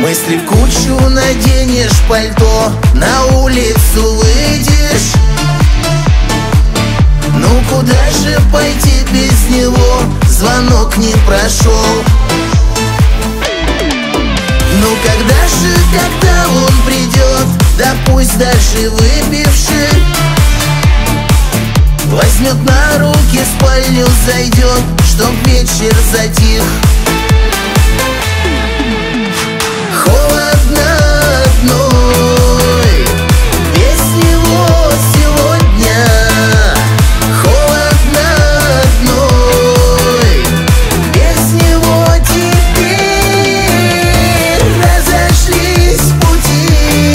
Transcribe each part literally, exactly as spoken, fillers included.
Мысли в кучу наденешь, пальто, на улицу выйдешь. Ну куда же пойти без него? Звонок не прошел. Ну когда же, когда он придет? Да пусть даже выпивший. Возьмет на руки, в спальню зайдет, чтоб вечер затих. Холодно одной, без него сегодня. Холодно одной, без него теперь. Разошлись пути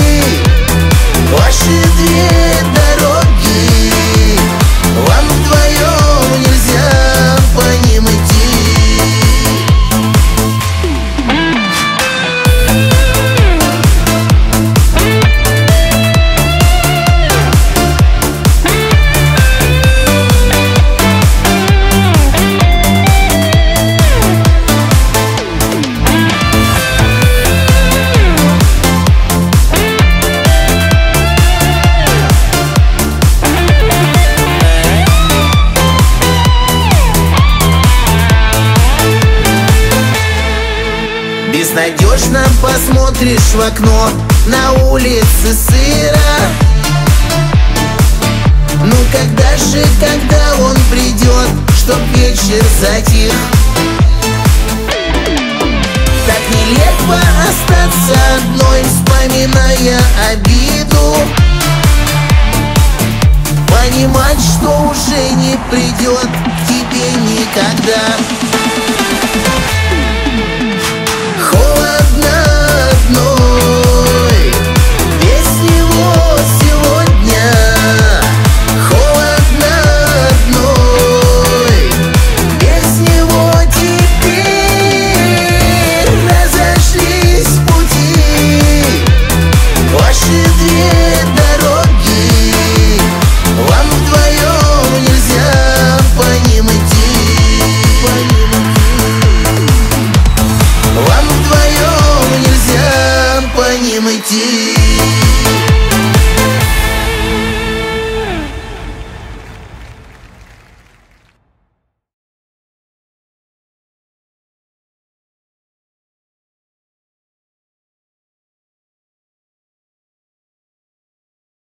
ваши две дороги. Вам вдвоем нельзя по ним идти. Безнадежно посмотришь в окно, на улице сыро. Ну когда же, когда он придет, чтоб вечер затих? Так нелепо остаться одной, вспоминая обиду. Понимать, что уже не придет к тебе никогда. Холодно одной, без него сегодня. Холодно одной, без него теперь. Разошлись пути ваши две дороги. Вам вдвоем нельзя по ним идти. Вам вдвоем нельзя по ним идти.